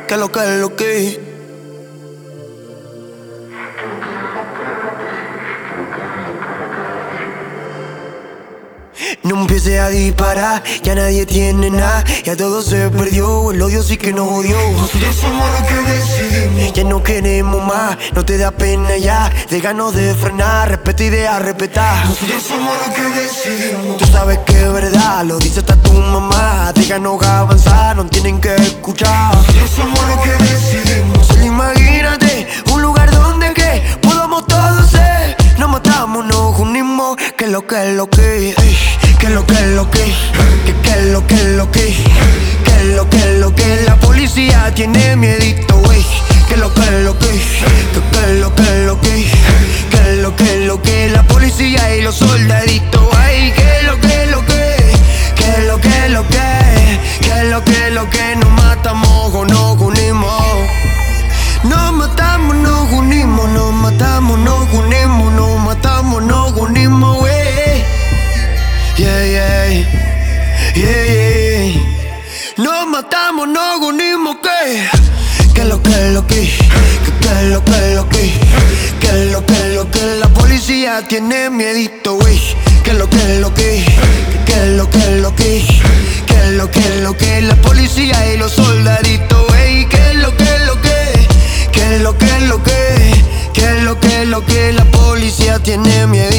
Que lo que es lo que. No empieces a disparar, ya nadie tiene nada. Ya todo se perdió, el odio sí que nos odió. Nosotros somos los que decidimos. Ya no queremos más, no te da pena ya. Déjanos de frenar, respeta y deja respetar. Nosotros somos los que decidimos. Tú sabes que es verdad, lo dice hasta tu mamá. Déjanos avanzar, no tienen que escuchar. Nosotros somos los que decidimos. Solo imagínate un lugar donde que podamos todos ser. Nos matamos, nos unimos, que lo que es lo que. Que lo que es lo que, que lo que es lo que, que lo que es lo que. La policía tiene miedito, wey. Que lo que es lo que, que lo que es lo que, que lo que es lo que. La policía y los soldaditos, ay. Que lo que es lo que, que lo que es lo que, que lo que es lo que. Nos matamos o nos unimos. Nos matamos, nos unimos, nos matamos, nos unimos, nos matamos, nos unimos, wey. Yeah, yeah, yeah, yeah. Nos matamos, nos unimos, que lo que es lo que, que lo que es lo que, que lo que es lo que. La policía tiene miedito, wey. Que lo que es lo que, que lo que es lo que, que lo que es lo que. La policía y los soldaditos, wey. Que lo que es lo que, que lo que es lo que, que lo que es lo que. La policía tiene miedo.